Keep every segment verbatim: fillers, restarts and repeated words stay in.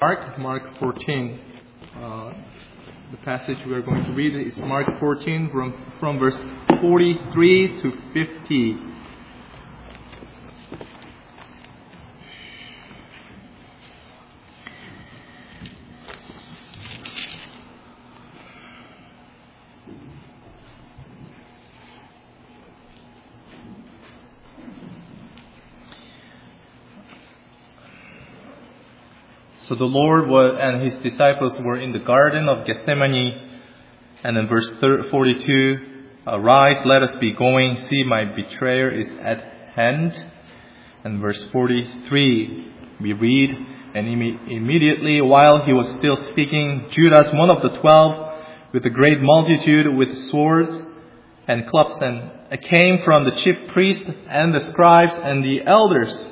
Mark, Mark fourteen. Uh, the passage we are going to read is Mark fourteen from, from verse forty-three to fifty. So the Lord was, and His disciples were in the Garden of Gethsemane. And in verse forty-two, "Arise, let us be going. See, my betrayer is at hand." And verse forty-three, we read, "And imme- immediately while he was still speaking, Judas, one of the twelve, with a great multitude with swords and clubs, and came from the chief priests and the scribes and the elders.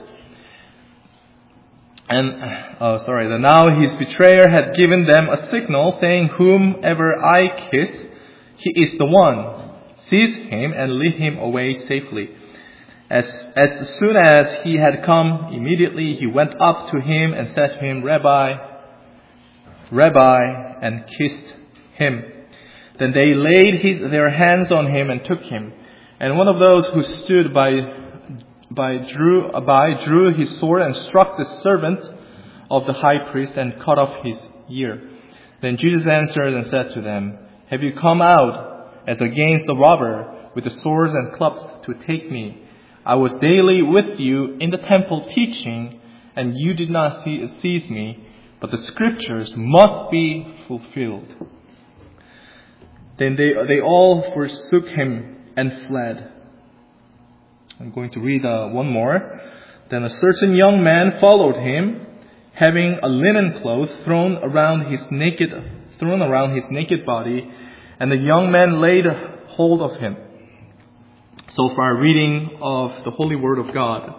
And, oh, sorry, that now his betrayer had given them a signal, saying, 'Whomever I kiss, he is the one. Seize him and lead him away safely.' As, as soon as he had come, immediately he went up to him and said to him, 'Rabbi, Rabbi,' and kissed him. Then they laid his, their hands on him and took him. And one of those who stood by By drew, by drew his sword and struck the servant of the high priest and cut off his ear. Then Jesus answered and said to them, 'Have you come out as against the robber with the swords and clubs to take me? I was daily with you in the temple teaching, and you did not seize me, but the scriptures must be fulfilled.' Then they, they all forsook him and fled." I'm going to read uh, one more. "Then a certain young man followed him, having a linen cloth thrown around his naked, thrown around his naked body, and the young man laid hold of him." So far, reading of the Holy Word of God.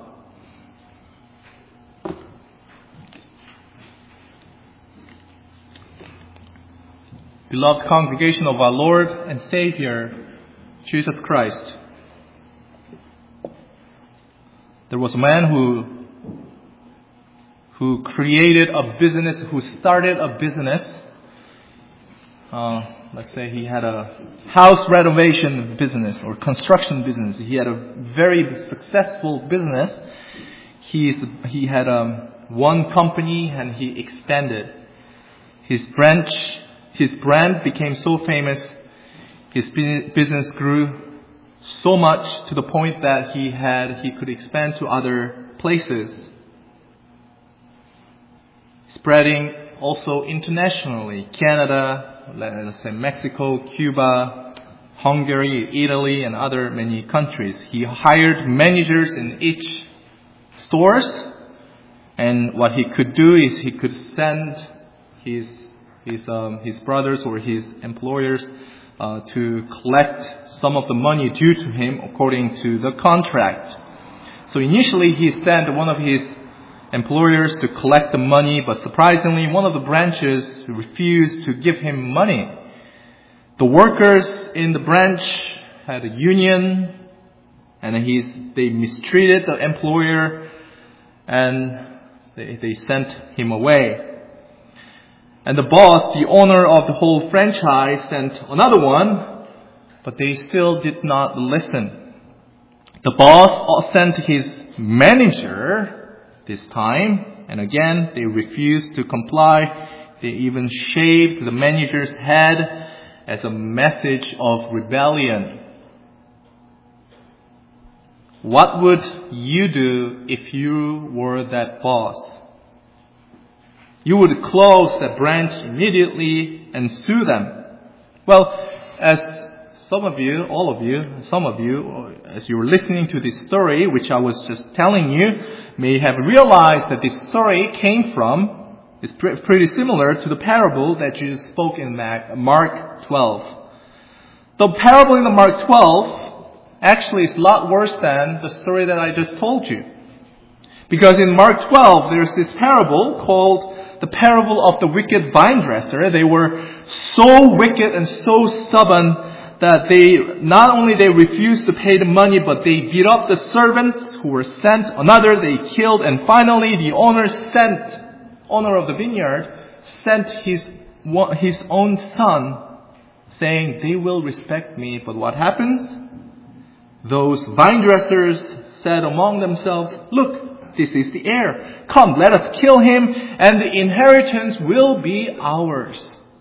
Beloved congregation of our Lord and Savior, Jesus Christ. There was a man who who created a business, who started a business. Uh, let's say he had a house renovation business or construction business. He had a very successful business. He's, he had um, one company and he expanded. His branch, his brand became so famous. His business grew so much to the point that he had he could expand to other places, spreading also internationally. Canada, let's say Mexico, Cuba, Hungary, Italy, and other many countries. He hired managers in each stores, and what he could do is he could send his his um, his brothers or his employers Uh, to collect some of the money due to him according to the contract. So initially he sent one of his employers to collect the money, but surprisingly one of the branches refused to give him money. The workers in the branch had a union, and he's, they mistreated the employer, and they, they sent him away. And the boss, the owner of the whole franchise, sent another one, but they still did not listen. The boss sent his manager this time, and again they refused to comply. They even shaved the manager's head as a message of rebellion. What would you do if you were that boss? You would close that branch immediately and sue them. Well, as some of you, all of you, some of you, as you were listening to this story, which I was just telling you, may have realized that this story came from, is pre- pretty similar to the parable that Jesus spoke in Mark twelve. The parable in the Mark twelve actually is a lot worse than the story that I just told you. Because in Mark twelve, there's this parable called the parable of the wicked vine dresser. They were so wicked and so stubborn that they, not only they refused to pay the money, but they beat up the servants who were sent. Another they killed, and finally the owner sent owner of the vineyard sent his, his own son, saying, they will respect me. But what happens? Those vine dressers said among themselves, look, this is the heir. Come, let us kill him, and the inheritance will be ours.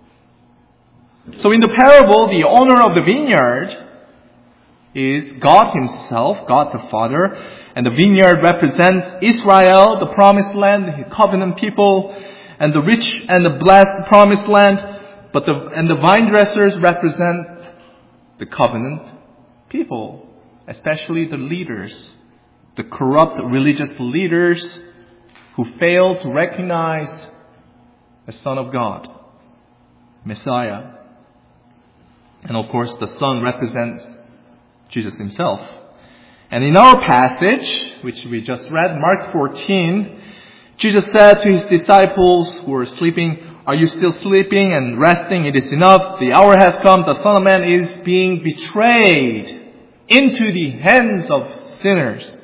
So in the parable, the owner of the vineyard is God himself, God the Father, and the vineyard represents Israel, the promised land, the covenant people, and the rich and the blessed promised land. But the and the vine dressers represent the covenant people, especially the leaders, the corrupt religious leaders who fail to recognize the Son of God, Messiah. And of course, the Son represents Jesus himself. And in our passage, which we just read, Mark fourteen, Jesus said to his disciples who were sleeping, are you still sleeping and resting? It is enough. The hour has come. The Son of Man is being betrayed into the hands of sinners.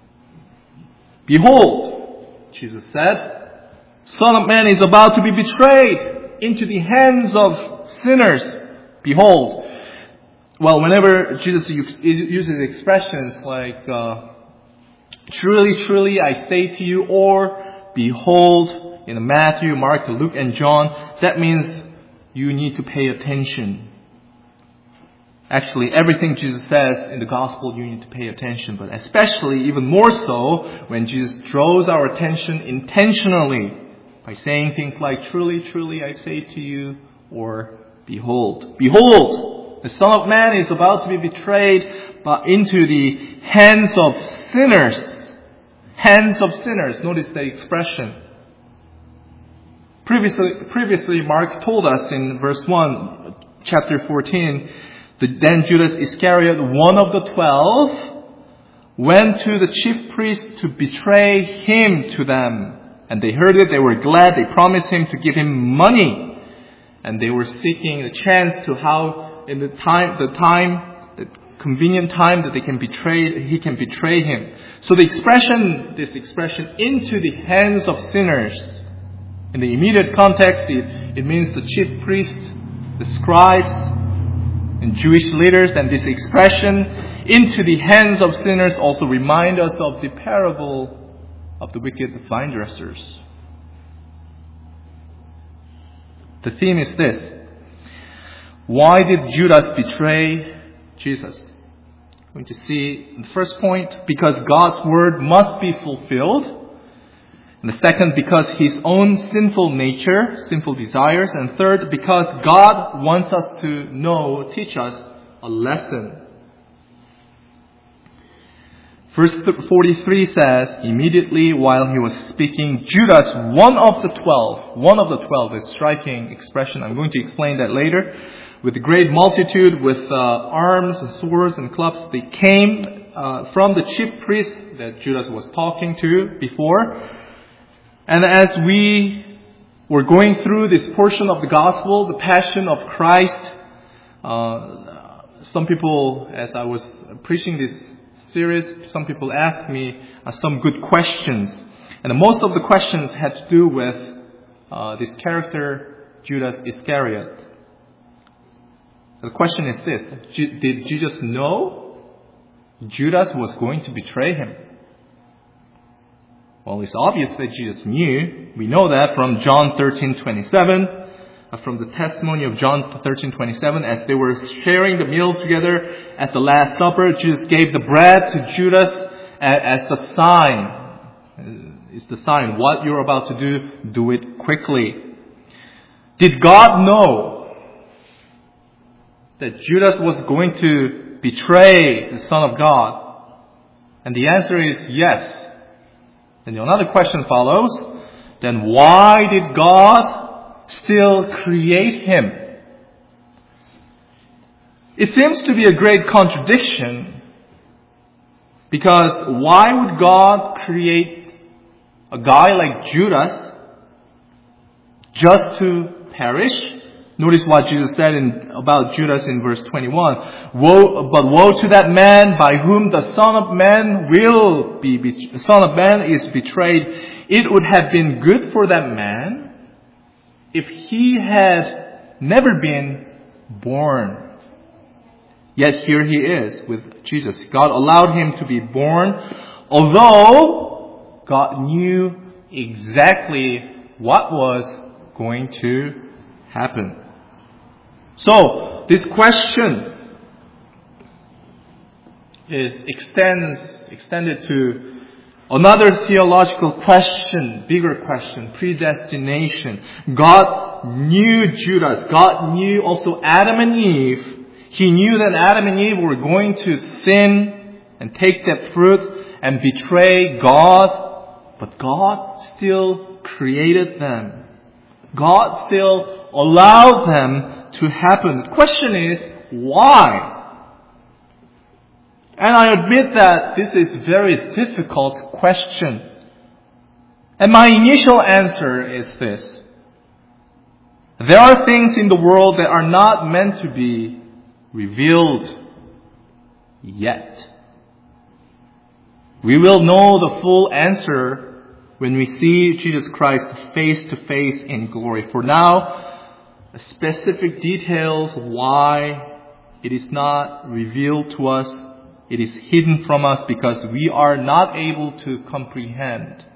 Behold, Jesus said, Son of Man is about to be betrayed into the hands of sinners. Behold. Well, whenever Jesus uses expressions like, uh, truly, truly, I say to you, or behold, in Matthew, Mark, Luke, and John, that means you need to pay attention. Actually, everything Jesus says in the gospel, you need to pay attention. But especially, even more so, when Jesus draws our attention intentionally by saying things like, truly, truly, I say to you, or behold. Behold, the Son of Man is about to be betrayed into the hands of sinners. Hands of sinners. Notice the expression. Previously, previously, Mark told us in verse one, chapter fourteen, that then Judas Iscariot, one of the twelve, went to the chief priests to betray him to them. And they heard it, they were glad, they promised him to give him money. And they were seeking a chance to how, in the time, the time, the convenient time that they can betray, he can betray him. So the expression, this expression, into the hands of sinners, in the immediate context, it, it means the chief priests, the scribes, and Jewish leaders. And this expression, into the hands of sinners, also remind us of the parable of the wicked vine dressers. The theme is this. Why did Judas betray Jesus? We're going to see the first point, because God's word must be fulfilled. And the second, because his own sinful nature, sinful desires. And third, because God wants us to know, teach us a lesson. Verse forty-three says, immediately while he was speaking, Judas, one of the twelve, one of the twelve, is a striking expression. I'm going to explain that later. With a great multitude, with uh, arms and swords and clubs, they came uh, from the chief priest that Judas was talking to before. And as we were going through this portion of the gospel, the passion of Christ, uh, some people, as I was preaching this series, some people asked me uh, some good questions. And most of the questions had to do with uh, this character, Judas Iscariot. The question is this: did Jesus know Judas was going to betray him? Well, it's obvious that Jesus knew. We know that from John thirteen twenty-seven, uh, from the testimony of John thirteen twenty-seven. As they were sharing the meal together at the Last Supper, Jesus gave the bread to Judas as, as the sign. It's the sign. What you're about to do, do it quickly. Did God know that Judas was going to betray the Son of God? And the answer is yes. And another question follows. Then why did God still create him? It seems to be a great contradiction. Because why would God create a guy like Judas just to perish? Notice what Jesus said in, about Judas in verse twenty-one. Woe, but woe to that man by whom the Son of Man will be, the Son of Man is betrayed. It would have been good for that man if he had never been born. Yet here he is with Jesus. God allowed him to be born, although God knew exactly what was going to happen. So, this question is extends extended to another theological question, bigger question, predestination. God knew Judas. God knew also Adam and Eve. He knew that Adam and Eve were going to sin and take that fruit and betray God. But God still created them. God still allowed them to happen. The question is, why? And I admit that this is a very difficult question. And my initial answer is this. There are things in the world that are not meant to be revealed yet. We will know the full answer when we see Jesus Christ face to face in glory. For now, specific details why it is not revealed to us, it is hidden from us because we are not able to comprehend.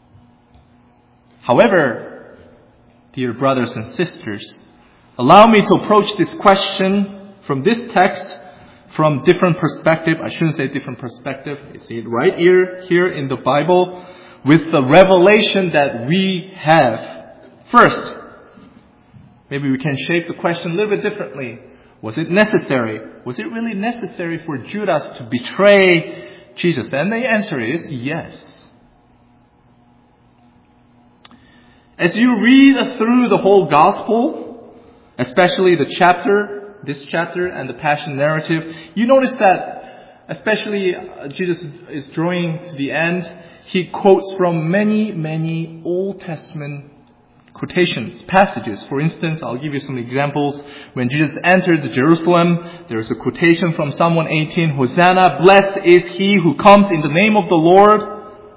However, dear brothers and sisters, allow me to approach this question from this text from different perspective. I shouldn't say different perspective. You see it right here, here in the Bible with the revelation that we have. First, maybe we can shape the question a little bit differently. Was it necessary? Was it really necessary for Judas to betray Jesus? And the answer is yes. As you read through the whole gospel, especially the chapter, this chapter and the Passion narrative, you notice that especially Jesus is drawing to the end, he quotes from many, many Old Testament quotations, passages. For instance, I'll give you some examples. When Jesus entered Jerusalem, there's a quotation from Psalm one eighteen, Hosanna, blessed is he who comes in the name of the Lord.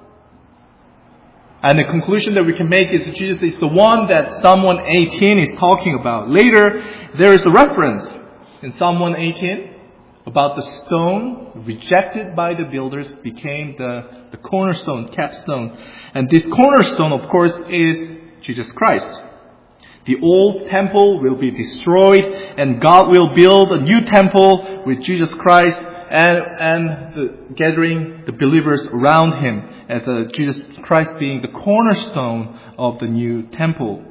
And the conclusion that we can make is that Jesus is the one that Psalm one eighteen is talking about. Later, there is a reference in Psalm one eighteen about the stone rejected by the builders became the, the cornerstone, capstone. And this cornerstone, of course, is Jesus Christ. The old temple will be destroyed and God will build a new temple with Jesus Christ and, and the, gathering the believers around him as a, Jesus Christ being the cornerstone of the new temple.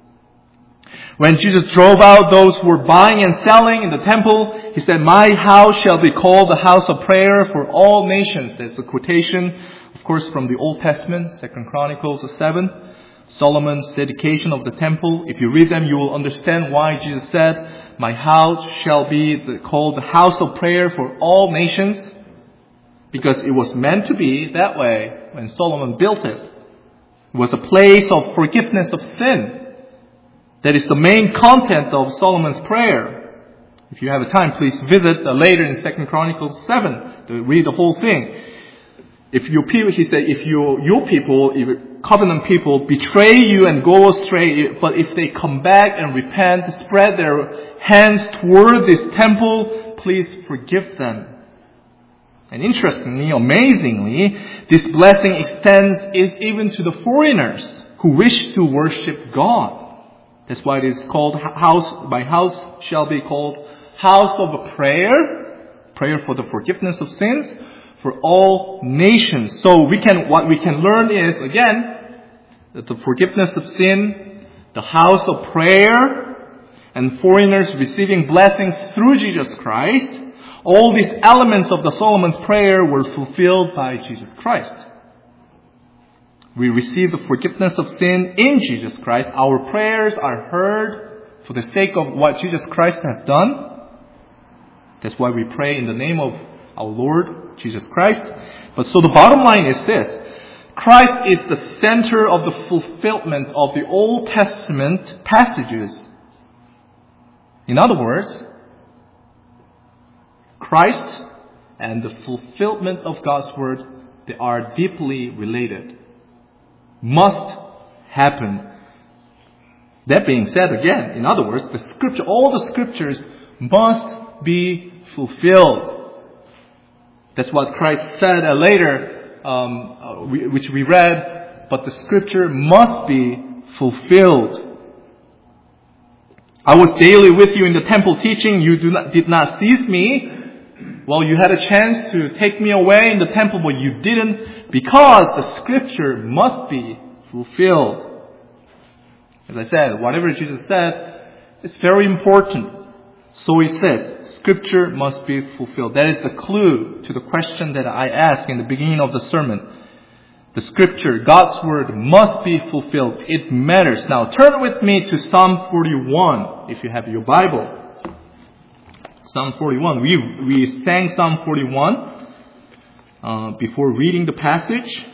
When Jesus drove out those who were buying and selling in the temple, he said, my house shall be called the house of prayer for all nations. That's a quotation, of course, from the Old Testament, Second Chronicles seven. Solomon's dedication of the temple. If you read them, you will understand why Jesus said, my house shall be the, called the house of prayer for all nations. Because it was meant to be that way when Solomon built it. It was a place of forgiveness of sin. That is the main content of Solomon's prayer. If you have a time, please visit uh, later in Second Chronicles seven to read the whole thing. If your people, he said, if your, your people, if covenant people betray you and go astray, but if they come back and repent, spread their hands toward this temple, please forgive them. And interestingly, amazingly, this blessing extends is even to the foreigners who wish to worship God. That's why it is called house, my house shall be called house of prayer, prayer for the forgiveness of sins for all nations. So we can, what we can learn is, again, that the forgiveness of sin, the house of prayer, and foreigners receiving blessings through Jesus Christ, all these elements of the Solomon's prayer were fulfilled by Jesus Christ. We receive the forgiveness of sin in Jesus Christ. Our prayers are heard for the sake of what Jesus Christ has done. That's why we pray in the name of our Lord Jesus Christ. But so the bottom line is this. Christ is the center of the fulfillment of the Old Testament passages. In other words, Christ and the fulfillment of God's word, they are deeply related. Must happen. That being said again, in other words, the scripture, all the scriptures must be fulfilled. That's what Christ said uh, later, um, uh, we, which we read, but the scripture must be fulfilled. I was daily with you in the temple teaching. You do not, did not seize me. Well, you had a chance to take me away in the temple, but you didn't, because the scripture must be fulfilled. As I said, whatever Jesus said is very important. So he says, scripture must be fulfilled. That is the clue to the question that I asked in the beginning of the sermon. The scripture, God's word, must be fulfilled. It matters. Now turn with me to Psalm forty-one, if you have your Bible. Psalm forty-one. We, we sang Psalm forty-one uh, before reading the passage.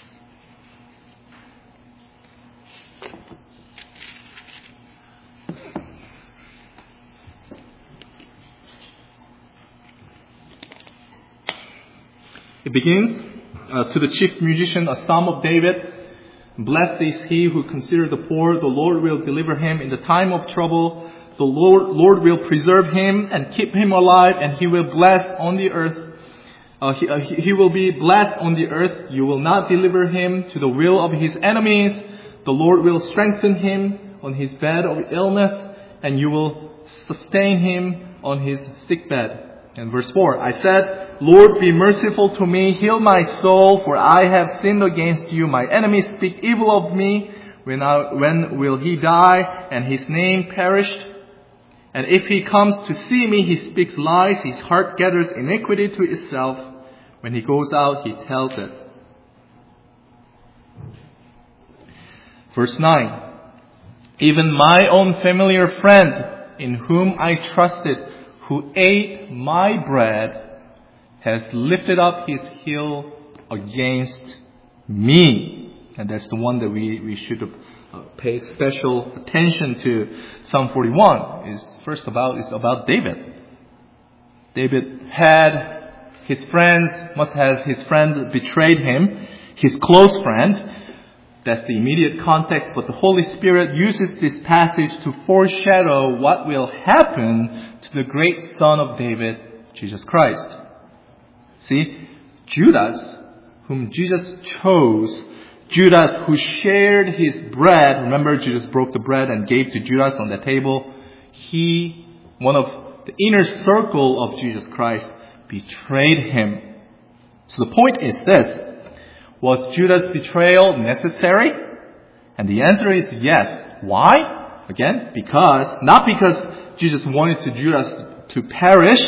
It begins, uh, to the chief musician, a psalm of David. Blessed is he who considers the poor. The Lord will deliver him in the time of trouble. The Lord, Lord will preserve him and keep him alive, and he will bless on the earth. Uh, he, uh, he will be blessed on the earth. You will not deliver him to the will of his enemies. The Lord will strengthen him on his bed of illness, and you will sustain him on his sick bed. And verse four, I said, Lord, be merciful to me, heal my soul, for I have sinned against you. My enemies speak evil of me. When, I, when will he die and his name perished? And if he comes to see me, he speaks lies. His heart gathers iniquity to itself. When he goes out, he tells it. Verse nine, even my own familiar friend, in whom I trusted, who ate my bread, has lifted up his heel against me. And that's the one that we, we should uh, pay special attention to. Psalm forty-one is first about, is about David. David had his friends, must have his friends betrayed him, his close friend. That's the immediate context, but the Holy Spirit uses this passage to foreshadow what will happen to the great Son of David, Jesus Christ. See, Judas, whom Jesus chose, Judas who shared his bread, remember Judas broke the bread and gave to Judas on the table, he, one of the inner circle of Jesus Christ, betrayed him. So the point is this, was Judas' betrayal necessary? And the answer is yes. Why? Again, because, not because Jesus wanted to Judas to perish.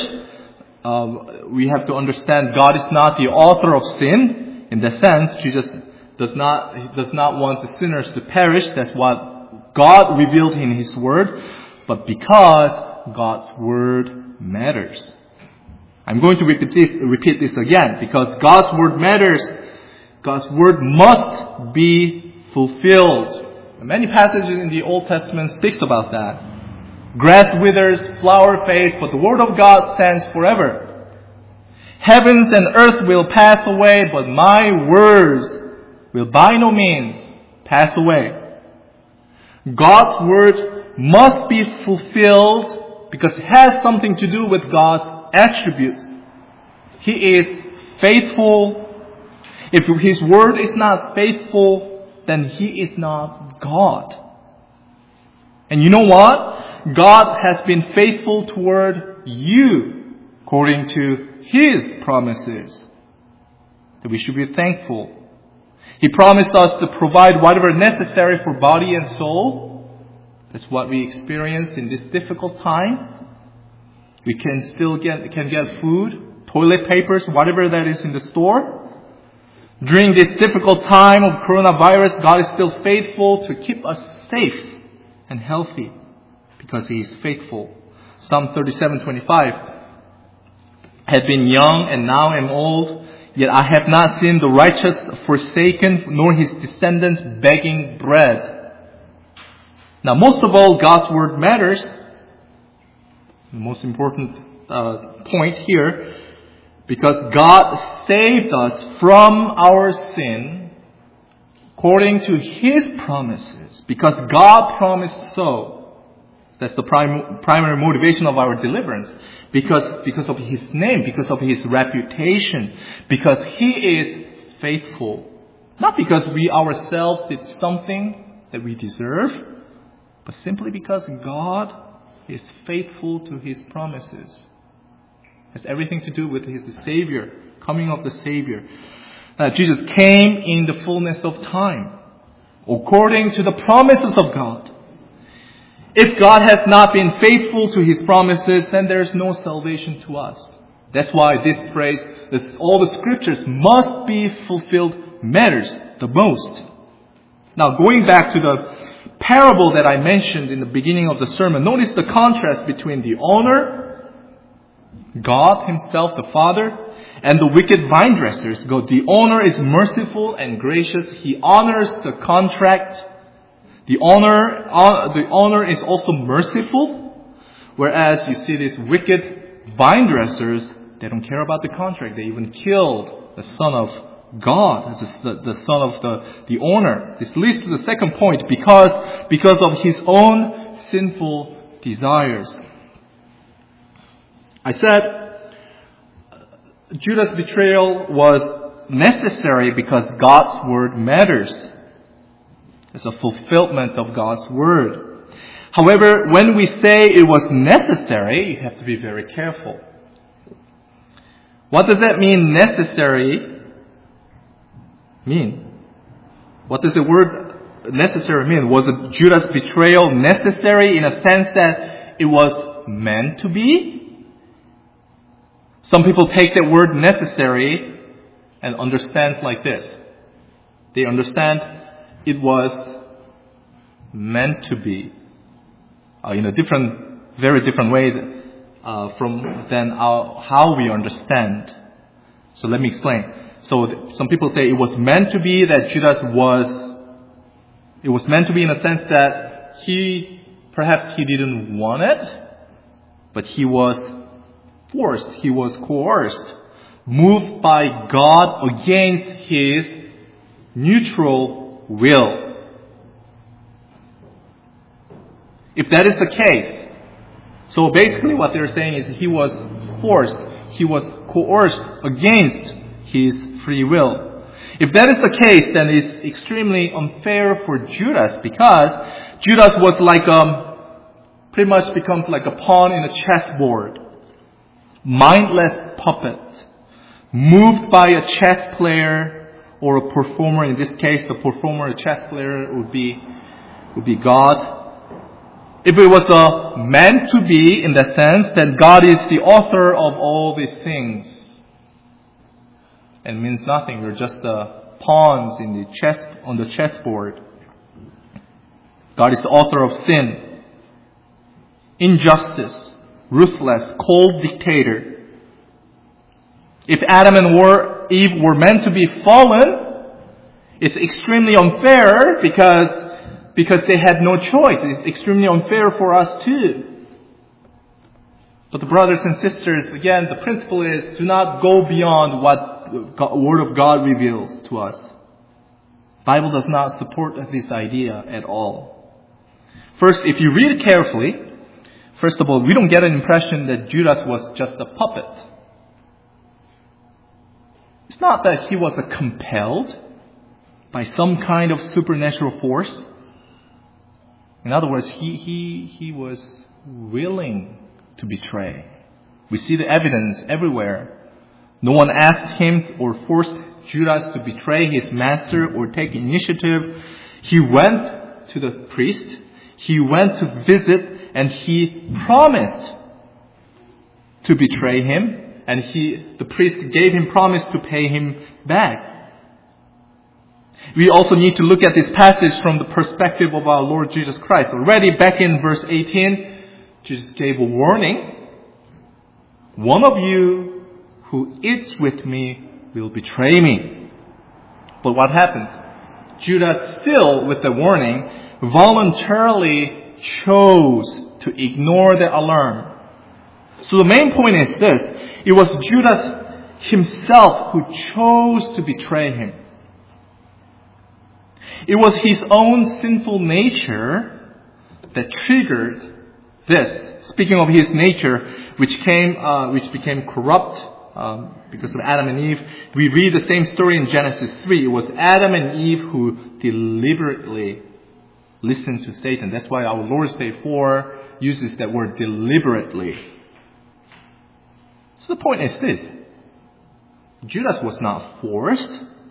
Um, we have to understand God is not the author of sin. In that sense, Jesus does not, does not want the sinners to perish. That's what God revealed in His Word. But because God's Word matters. I'm going to repeat this, repeat this again. Because God's Word matters. God's word must be fulfilled. Many passages in the Old Testament speaks about that. Grass withers, flower fades, but the word of God stands forever. Heavens and earth will pass away, but my words will by no means pass away. God's word must be fulfilled because it has something to do with God's attributes. He is faithful. If His word is not faithful, then He is not God. And you know what? God has been faithful toward you according to His promises. That we should be thankful. He promised us to provide whatever necessary for body and soul. That's what we experienced in this difficult time. We can still get, can get food, toilet papers, whatever that is in the store. During this difficult time of coronavirus, God is still faithful to keep us safe and healthy because He is faithful. Psalm thirty-seven twenty-five. I have been young and now am old, yet I have not seen the righteous forsaken, nor his descendants begging bread. Now, most of all, God's word matters The most important uh, point here, because God saved us from our sin according to His promises, because God promised so. That's the prim- primary motivation of our deliverance. Because, because of His name, because of His reputation, because He is faithful. Not because we ourselves did something that we deserve, but simply because God is faithful to His promises. It has everything to do with His the Savior, coming of the Savior. Uh, Jesus came in the fullness of time, according to the promises of God. If God has not been faithful to His promises, then there is no salvation to us. That's why this phrase, this, all the scriptures must be fulfilled, matters the most. Now, going back to the parable that I mentioned in the beginning of the sermon, notice the contrast between the owner, God Himself, the Father, and the wicked vine dressers. The owner is merciful and gracious. He honors the contract. The owner, uh, the owner is also merciful, whereas you see these wicked vine dressers, they don't care about the contract. They even killed the Son of God, the, the Son of the, the owner. This leads to the second point, because, because of his own sinful desires. I said Judas' betrayal was necessary because God's word matters. It's a fulfillment of God's word. However, when we say it was necessary, you have to be very careful. What does that mean, necessary, mean? What does the word necessary mean? Was Judas' betrayal necessary in a sense that it was meant to be? Some people take the word necessary and understand like this. They understand it was meant to be uh, in a different, very different way uh, from than our, how we understand. So let me explain. So th- some people say it was meant to be that Judas was, it was meant to be in a sense that he, perhaps he didn't want it, but he was forced, he was coerced, moved by God against his neutral will. If that is the case, so basically what they're saying is he was forced, he was coerced against his free will. If that is the case, then it's extremely unfair for Judas, because Judas was like um pretty much becomes like a pawn in a chessboard, mindless puppet, moved by a chess player or a performer. In this case, the performer, a chess player, would be would be God. If it was a meant to be in that sense, then God is the author of all these things. And means nothing. We're just uh, pawns in the chess on the chessboard. God is the author of sin, injustice, ruthless, cold dictator. If Adam and Eve were meant to be fallen, it's extremely unfair because because they had no choice. It's extremely unfair for us too. But the brothers and sisters, again, the principle is do not go beyond what the Word of God reveals to us. The Bible does not support this idea at all. First, if you read carefully, first of all, we don't get an impression that Judas was just a puppet. It's not that he was compelled by some kind of supernatural force. In other words, he, he, he was willing to betray. We see the evidence everywhere. No one asked him or forced Judas to betray his master or take initiative. He went to the priest. He went to visit, and he promised to betray him. And he, the priest gave him promise to pay him back. We also need to look at this passage from the perspective of our Lord Jesus Christ. Already back in verse eighteen, Jesus gave a warning. One of you who eats with me will betray me. But what happened? Judas, still with the warning, voluntarily chose to ignore the alarm. So the main point is this. It was Judas himself who chose to betray him. It was his own sinful nature that triggered this. Speaking of his nature, which came, uh, which became corrupt um, because of Adam and Eve, we read the same story in Genesis three. It was Adam and Eve who deliberately listened to Satan. That's why our Lord's Day four uses that word deliberately. So the point is this. Judas was not forced.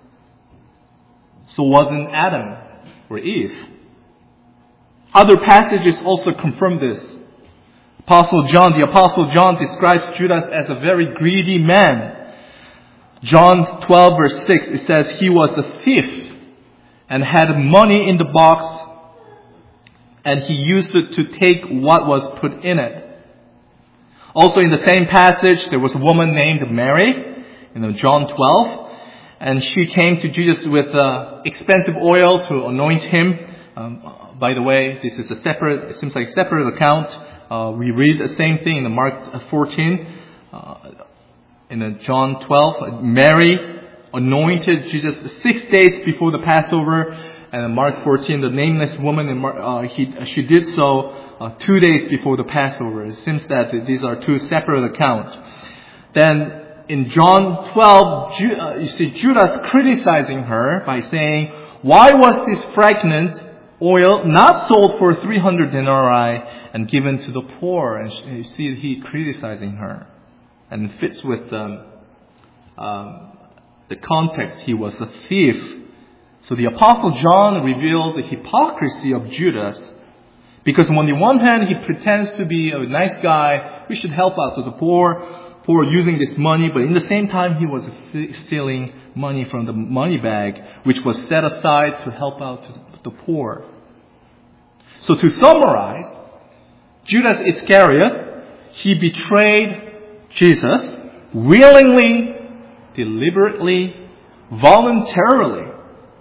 So wasn't Adam or Eve. Other passages also confirm this. Apostle John, the Apostle John describes Judas as a very greedy man. John twelve verse six, it says he was a thief and had money in the box and he used it to take what was put in it. Also in the same passage, there was a woman named Mary in John twelve. And she came to Jesus with uh, expensive oil to anoint him. Um, by the way, this is a separate, it seems like a separate account. Uh, we read the same thing in the Mark fourteen. Uh, in the John twelve, Mary anointed Jesus six days before the Passover. And in Mark fourteen, the nameless woman, in Mark, uh, he, she did so uh, two days before the Passover. It seems that these are two separate accounts. Then, in John twelve, you see Judas criticizing her by saying, why was this fragrant oil not sold for three hundred denarii and given to the poor? And you see he criticizing her. And it fits with um, um, the context. He was a thief. So the Apostle John revealed the hypocrisy of Judas. Because on the one hand, he pretends to be a nice guy. We should help out to the poor. For using this money, but in the same time he was stealing money from the money bag, which was set aside to help out to the poor. So to summarize, Judas Iscariot, he betrayed Jesus willingly, deliberately, voluntarily.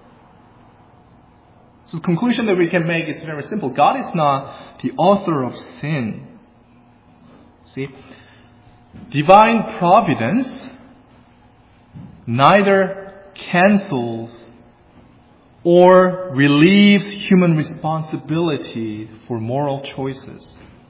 So the conclusion that we can make is very simple. God is not the author of sin. See? Divine providence neither cancels or relieves human responsibility for moral choices.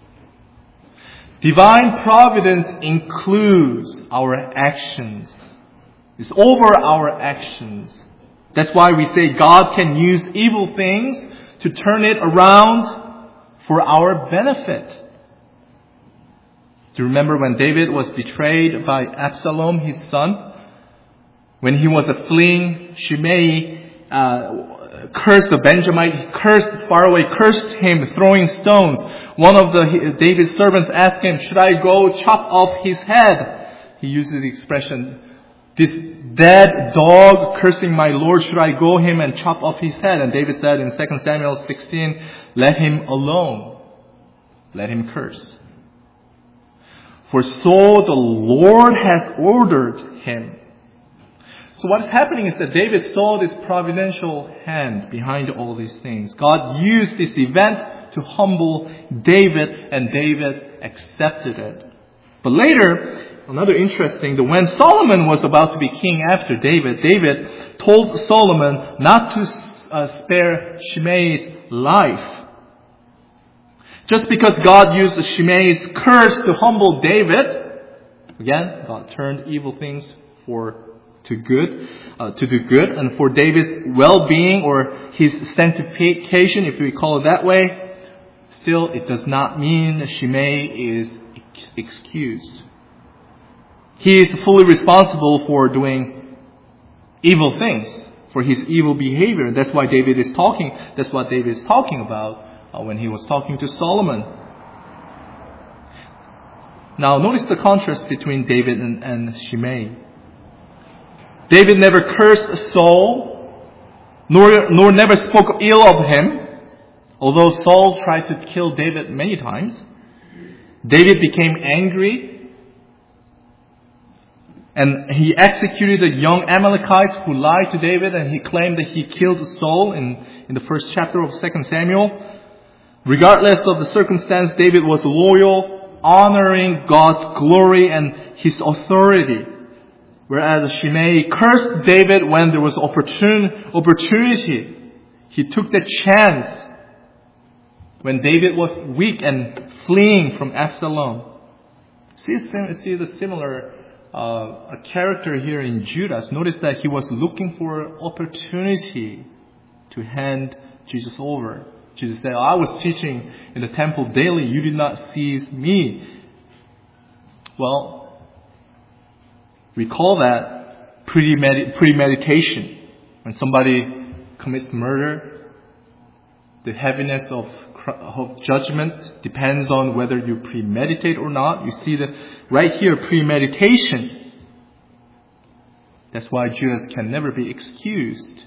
Divine providence includes our actions. It's over our actions. That's why we say God can use evil things to turn it around for our benefit. Do you remember when David was betrayed by Absalom, his son? When he was fleeing, Shimei uh, cursed the Benjamite. He cursed far away, cursed him, throwing stones. One of the David's servants asked him, should I go chop off his head? He uses the expression, this dead dog cursing my Lord, should I go him and chop off his head? And David said in Second Samuel sixteen, let him alone. Let him curse. For so the Lord has ordered him. So what is happening is that David saw this providential hand behind all these things. God used this event to humble David, and David accepted it. But later, another interesting, that when Solomon was about to be king after David, David told Solomon not to uh, spare Shimei's life. Just because God used Shimei's curse to humble David, again, God turned evil things for to good, uh, to do good, and for David's well-being or his sanctification, if we call it that way. Still, it does not mean that Shimei is ex- excused. He is fully responsible for doing evil things, for his evil behavior. That's why David is talking. That's what David is talking about. Uh, when he was talking to Solomon. Now notice the contrast between David and, and Shimei. David never cursed Saul, nor, nor never spoke ill of him, although Saul tried to kill David many times. David became angry, and he executed the young Amalekites who lied to David, and he claimed that he killed Saul in, in the first chapter of Second Samuel. Regardless of the circumstance, David was loyal honoring God's glory and His authority. Whereas Shimei cursed David when there was opportune opportunity. He took the chance when David was weak and fleeing from Absalom. See, see the similar uh, a character here in Judas. Notice that he was looking for opportunity to hand Jesus over. Jesus said, I was teaching in the temple daily. You did not seize me. Well, we call that premedit- premeditation. When somebody commits murder, the heaviness of, of judgment depends on whether you premeditate or not. You see that right here, premeditation. That's why Judas can never be excused.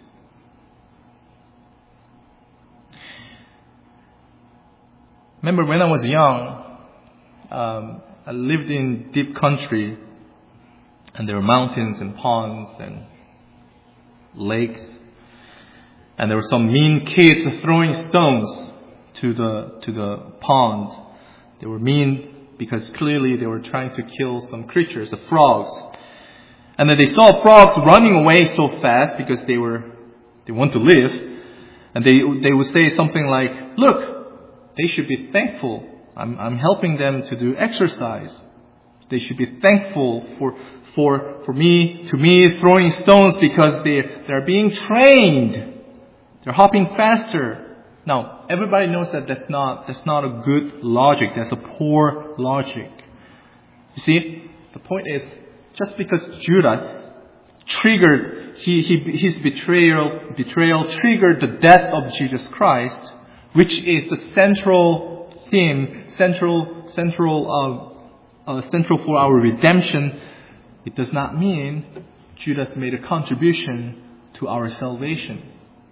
Remember when I was young, um, I lived in deep country, and there were mountains and ponds and lakes, and there were some mean kids throwing stones to the to the pond. They were mean because clearly they were trying to kill some creatures, the frogs. And then they saw frogs running away so fast because they were they want to live, and they they would say something like, "Look, they should be thankful. I'm, I'm helping them to do exercise. They should be thankful for, for, for me, to me throwing stones because they, they're being trained. They're hopping faster." Now, everybody knows that that's not, that's not a good logic. That's a poor logic. You see, the point is, just because Judas triggered, he, he, his betrayal, betrayal triggered the death of Jesus Christ, which is the central theme, central, central, uh, uh, central for our redemption, it does not mean Judas made a contribution to our salvation.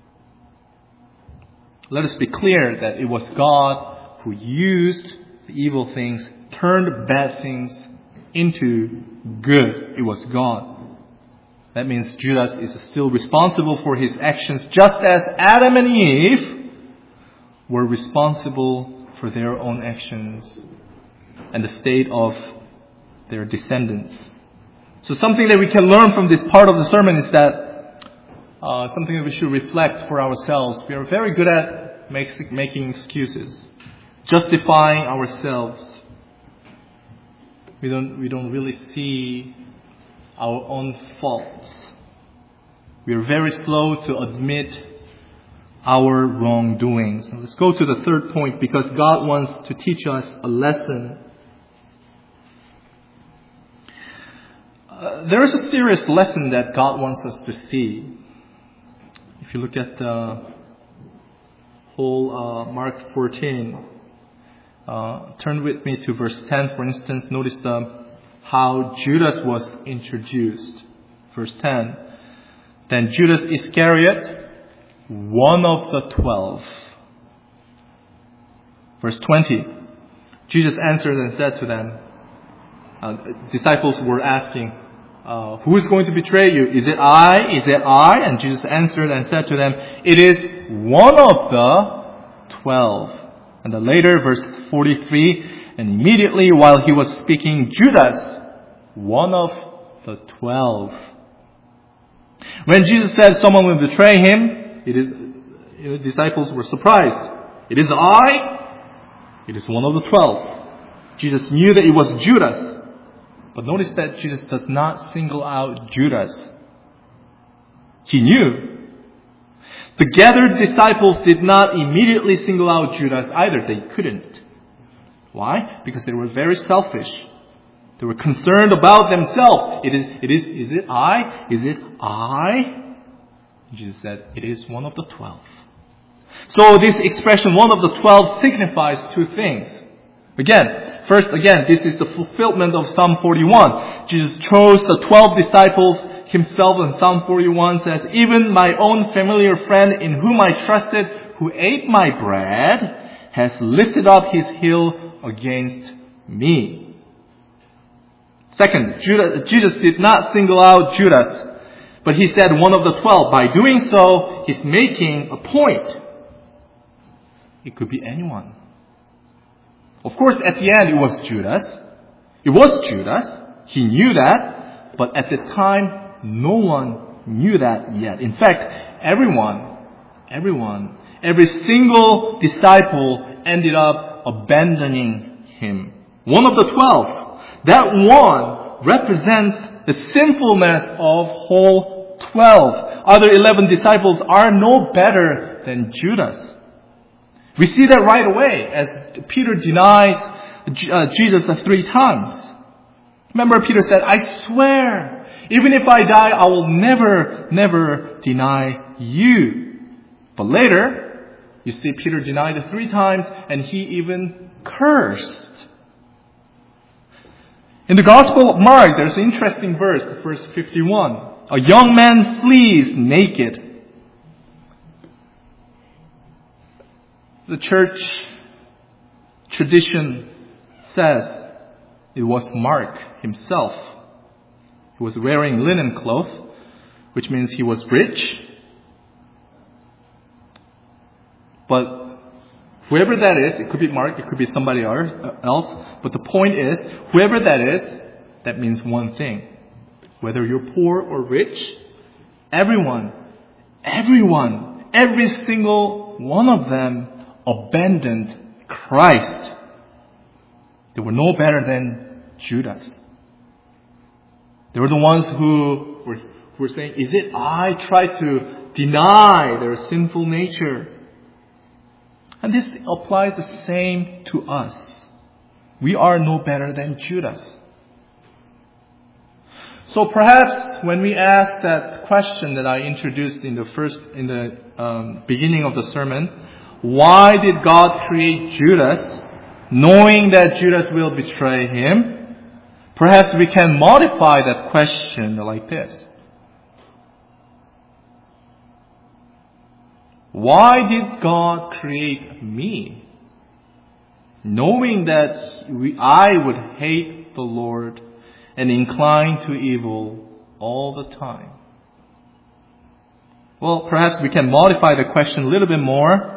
Let us be clear that it was God who used the evil things, turned bad things into good. It was God. That means Judas is still responsible for his actions, just as Adam and Eve were responsible for their own actions and the state of their descendants. So something that we can learn from this part of the sermon is that uh, something that we should reflect for ourselves. We are very good at make, making excuses, justifying ourselves. We don't, we don't really see our own faults. We are very slow to admit our wrongdoings. Let's go to the third point, because God wants to teach us a lesson. Uh, there is a serious lesson that God wants us to see. If you look at the whole uh, Mark fourteen, uh, turn with me to verse ten, for instance. Notice the, how Judas was introduced. Verse ten. Then Judas Iscariot, one of the twelve. Verse twenty. Jesus answered and said to them, uh, disciples were asking, uh, who is going to betray you? Is it I? Is it I? And Jesus answered and said to them, it is one of the twelve. And then later, verse forty-three, and immediately while he was speaking, Judas, one of the twelve. When Jesus said someone will betray him, It is, you know, disciples were surprised. It is I. It is one of the twelve. Jesus knew that it was Judas. But notice that Jesus does not single out Judas. He knew. The gathered disciples did not immediately single out Judas either. They couldn't. Why? Because they were very selfish. They were concerned about themselves. It is, it is, is it I? Is it I? Jesus said, it is one of the twelve. So this expression, one of the twelve, signifies two things. Again, first, again, this is the fulfillment of Psalm forty-one. Jesus chose the twelve disciples himself, and Psalm forty-one says, even my own familiar friend in whom I trusted, who ate my bread, has lifted up his heel against me. Second, Judas, Jesus did not single out Judas, but he said one of the twelve. By doing so, he's making a point. It could be anyone. Of course, at the end, it was Judas. It was Judas. He knew that. But at the time, no one knew that yet. In fact, everyone, everyone, every single disciple ended up abandoning him. One of the twelve. That one represents the sinfulness of whole twelve. Other eleven disciples are no better than Judas. We see that right away as Peter denies uh, Jesus three times. Remember, Peter said, I swear, even if I die, I will never, never deny you. But later, you see Peter denied it three times and he even cursed. In the Gospel of Mark, there's an interesting verse, verse fifty-one. A young man flees naked. The church tradition says it was Mark himself. He was wearing linen cloth, which means he was rich. But whoever that is, it could be Mark, it could be somebody else. But the point is, whoever that is, that means one thing. Whether you're poor or rich, everyone, everyone, every single one of them abandoned Christ. They were no better than Judas. They were the ones who were, who were saying, is it I try to deny their sinful nature? And this applies the same to us. We are no better than Judas. So perhaps when we ask that question that I introduced in the first, in the um, beginning of the sermon, why did God create Judas, knowing that Judas will betray him? Perhaps we can modify that question like this. Why did God create me, knowing that we, I would hate the Lord and incline to evil all the time? Well, perhaps we can modify the question a little bit more.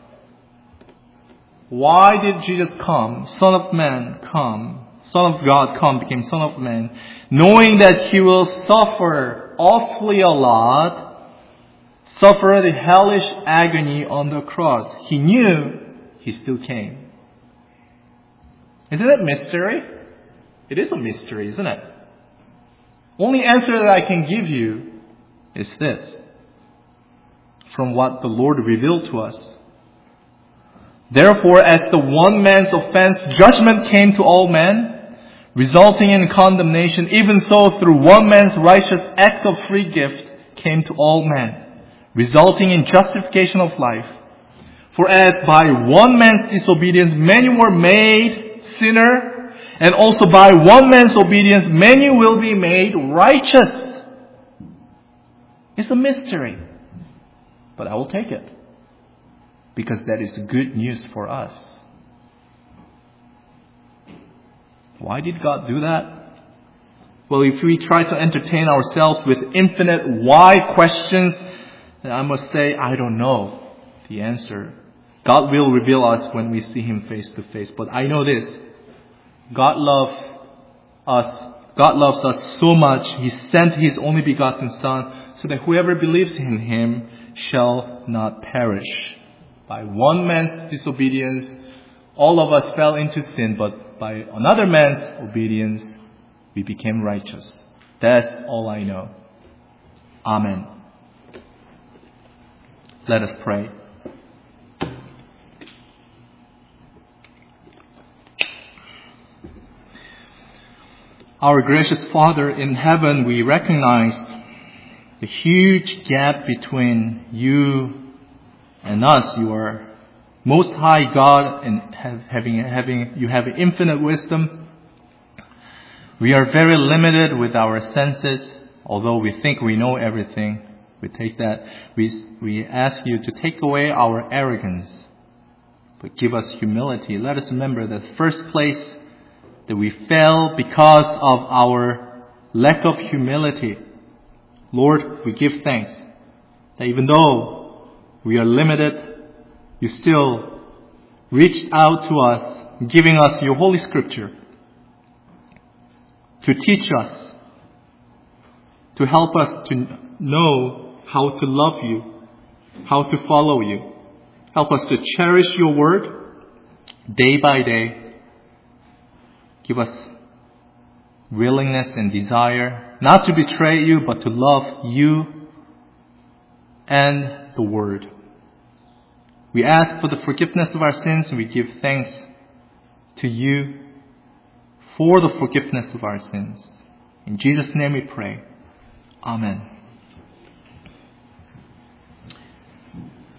Why did Jesus come, Son of Man come, Son of God come, became Son of Man, knowing that He will suffer awfully a lot, suffer the hellish agony on the cross? He knew, He still came. Isn't it a mystery? It is a mystery, isn't it? Only answer that I can give you is this, from what the Lord revealed to us. Therefore, as the one man's offense, judgment came to all men, resulting in condemnation, even so through one man's righteous act of free gift came to all men, resulting in justification of life. For as by one man's disobedience many were made sinner, and also by one man's obedience many will be made righteous. It's a mystery, but I will take it, because that is good news for us. Why did God do that? Well, if we try to entertain ourselves with infinite why questions, then I must say, I don't know the answer. God will reveal us when we see Him face to face. But I know this. God loves us. God loves us so much, He sent His only begotten Son, so that whoever believes in Him shall not perish. By one man's disobedience, all of us fell into sin, but by another man's obedience, we became righteous. That's all I know. Amen. Let us pray. Our gracious Father in heaven, we recognize the huge gap between you and us. You are most high God, and have, having, having, you have infinite wisdom. We are very limited with our senses. Although we think we know everything, we take that. We, we ask you to take away our arrogance, but give us humility. Let us remember the first place that we fail because of our lack of humility. Lord, we give thanks that even though we are limited, you still reached out to us, giving us your Holy Scripture to teach us, to help us to know how to love you, how to follow you. Help us to cherish your word day by day. Give us willingness and desire not to betray you, but to love you and the word. We ask for the forgiveness of our sins, and we give thanks to you for the forgiveness of our sins. In Jesus' name we pray. Amen.